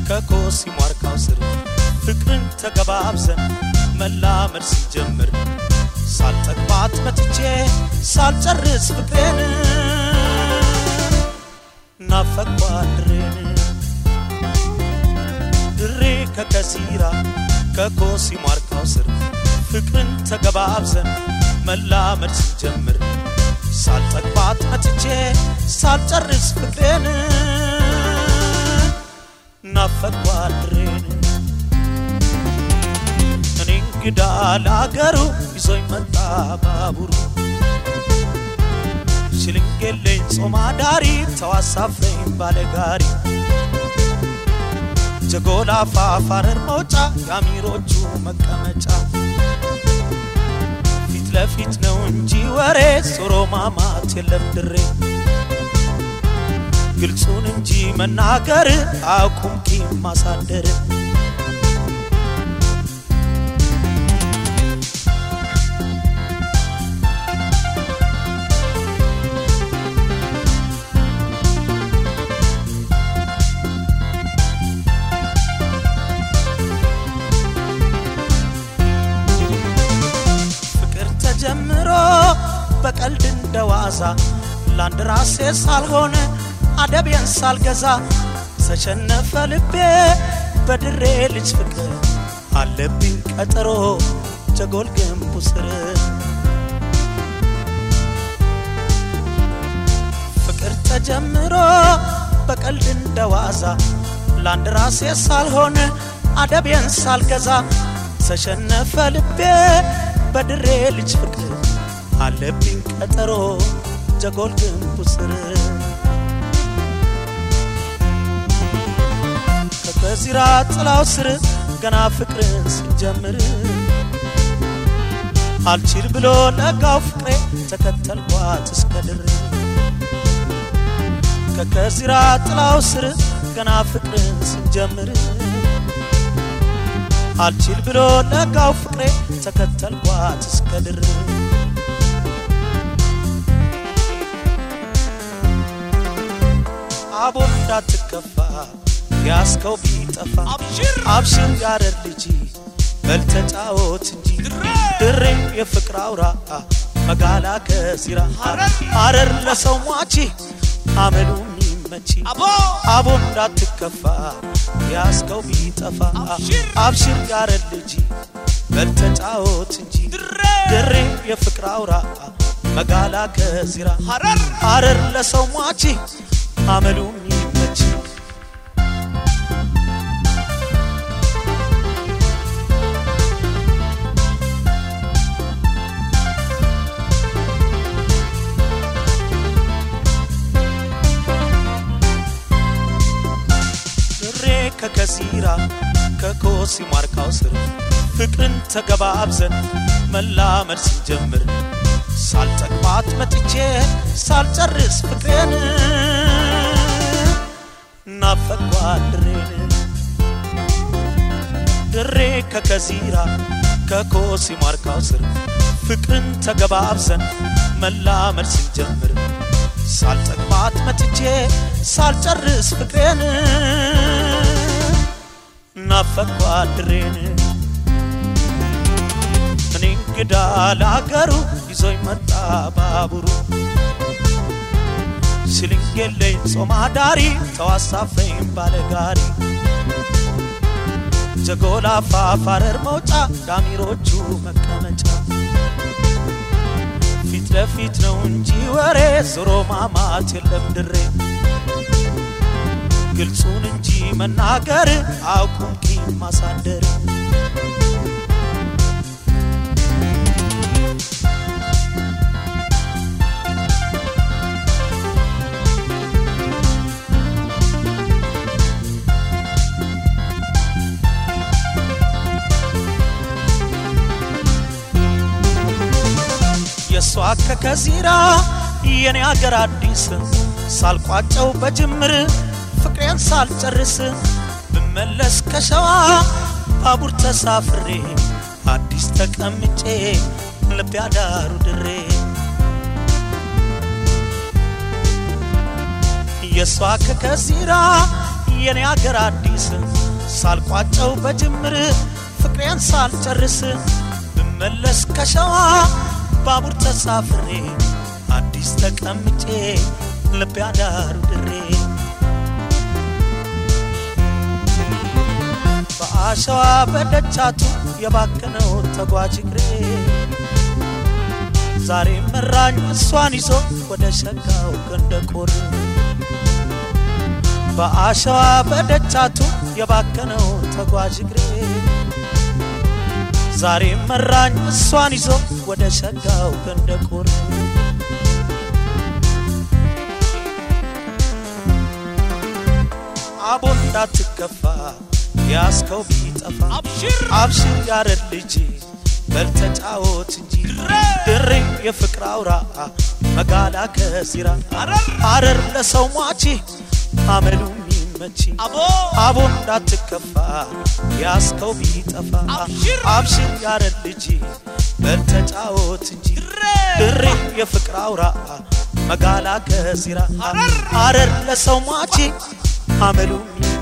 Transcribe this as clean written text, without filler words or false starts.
ከኮሲ ማርካው ስር ፍቅርን ተገባብዘን መላመድ ሲጀምር ሳልጠግባት መጥቼ ሳልጨርስ ፍቅሬን ናፈቅኳት ድሬ ከከሲራ ከኮሲ ማርካው ስር ፍቅርን ተገባብዘን መላመድ ሲጀምር ሳልጠግባት መጥቼ ሳልጨርስ ፍቅሬን ናፈቅኳት እኔ እንግዳ ለአገሩ ይዞኝ መጣ ባቡሩ ሽልንጌለኝ ጾማ ዳሪ ተዋሳፈኝ ባለጋሪ ጀጎላ ፋፋረር መውጫ ያሚሮቹ መቀመጫ ፊት ለፊት ነው እንጂ ወሬ ሶሮ ማማት የለም ድሬ ግልጹን እንጂ መናገር አቁም ቂም ማሳደር ጀምሮ በቀልድ እንደዋዛ ላንድ ራሴ ሳልሆነ አደብየን ሳልገዛ ተሸነፈ ልቤ በድሬ ልጅ ፍቅር አለብኝ ቀጠሮ ጀጎል ግንቡ ስር ፍቅር ተጀምሮ በቀልድ እንደዋዛ ላንድ ራሴ ሳልሆነ አደብየን ሳልገዛ ተሸነፈ ልቤ በድሬ ልጅ ፍቅር አለብኝ ቀጠሮ ጀጎል ግንቡ ስር ከከዚራ ጥላው ስር ገና ፍቅርን ሲጀምር አልችል ብሎ ለጋው ፍቅሬ ተከተልኳት እስከ ድሬ ከከዚራ ጥላው ስር ገና ፍቅርን ሲጀምር አልችል ብሎ ለጋው ፍቅሬ ተከተልኳት እስከ ድሬ አቦን እንዳትከፋ ያስከው ቢጠፋ አብሽር ያረር ልጅ በልተጫወት እንጂ ድሬ የፍቅር አውራ መጋላ ከሲራ ሐረር ለሰው ሟቺ አመሉ መቺ አቦን እንዳትከፋ ያስከው ቢጠፋ አብሽር ያረር ልጅ በልተጫወት እንጂ ድሬ የፍቅር አውራ መጋላ ከሲራ ሐረር ለሰው ሟቺ አመሉ መቺ ከከሲራ ከኮሲ ማርካው ስር ፍቅርን ተገባብዘን መላመድ ሲጀምር ሳልጠግባት መጥቼ ሳልጨርስ ፍቅሬን ናፈቅኳት ድሬ ከከሲራ ከኮሲ ማርካው ስር ፍቅርን ተገባብዘን መላመድ ሲጀምር ሳልጠግባት መጥቼ ሳልጨርስ ፍቅሬን ናፈቅኳት ድሬን እኔ እንግዳ ለአገሩ ይዞኝ መጣ ባቡሩ ሽልንጌለኝ ጾማ ዳሪ ተዋሳፈኝ ባለጋሪ ጀጎላ ፋፋረር መውጫ ዳሚሮቹ መቀመጫ ፊት ለፊት ነው እንጂ ወሬ ዞሮ ማማት የለም ድሬ ግልጹን እንጂ መናገር አቁም ቂም ማሳደር የሷ ከከሲራ የኔ አገር አዲስ ሳልቋጨው በጅምር ፍቅሬን ሳልጨርስ ብመለስ ከሸዋ ባቡር ተሳፍሬ አዲስ ተቀምጬ ልብ ያዳሩ ድሬ የሷ ከከሲራ የኔ አገር አዲስ ሳልቋጨው በጅምር ፍቅሬን ሳልጨርስ ብመለስ ከሸዋ ባቡር ተሳፍሬ አዲስ ተቀምጬ ልቤ አዳሩ ድሬ በአሸዋ በደቻቱ የባከነው ተጓዥ እግሬ ዛሬ መራኝ እሷን ይዞ ወደ ሸጋው ገንደቆር በአሸዋ በደቻቱ የባከነው ተጓዥ እግሬ ዛሬ መራኝ እሷን ይዞ ወደ ሸጋው ገንደቆር አቦ እንዳትከፋ ያስከው ቢጠፋ አብሽር ያረድ ልጅ በልተጫወት እንጂ ድሬ የፍቅር አውራ መጋላ ከሲራ አረር ለሰው ሟቺ አመሉ ሚመቺ አቦ እንዳትከፋ ያስከው ቢጠፋ አብሽር ያረድ ልጅ በልተጫወት እንጂ ድሬ የፍቅር አውራ መጋላ ከሲራ አረር ለሰው ሟቺ አመሉ